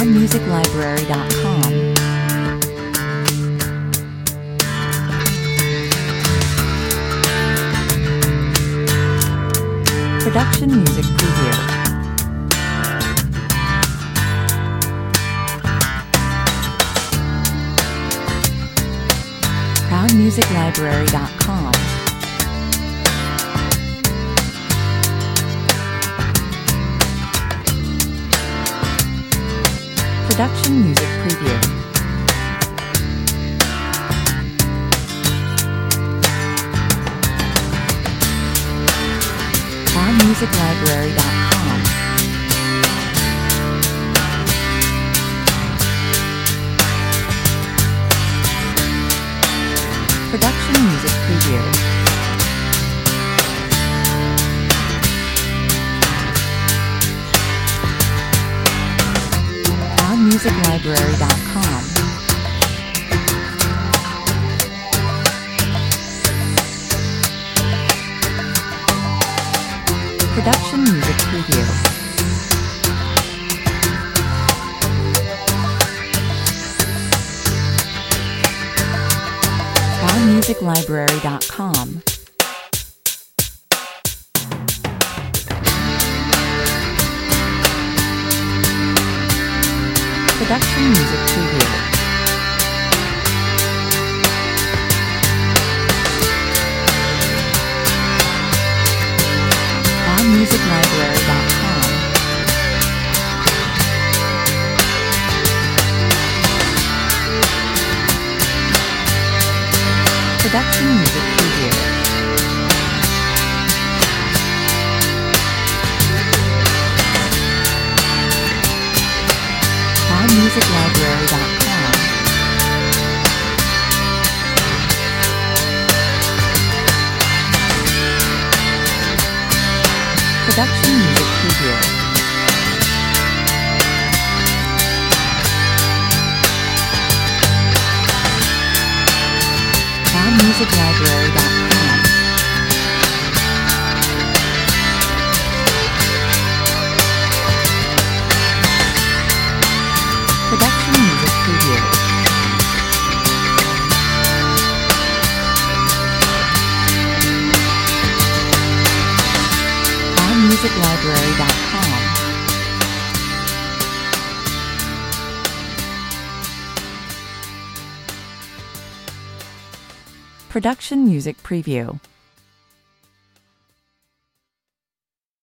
ProudMusicLibrary.com. Production Music Preview. ProudMusicLibrary.com. Production Music Preview. ProudMusicLibrary.com. Production Music Preview. ProudMusicLibrary.com. Production Music Preview. ProudMusicLibrary.com. Production Music Preview. ProudMusicLibrary.com. Production Music Preview. ProudMusicLibrary.com. Production Music Preview. ProudMusicLibrary.com. Production Music Preview. ProudMusicLibrary.com. Production Music Preview.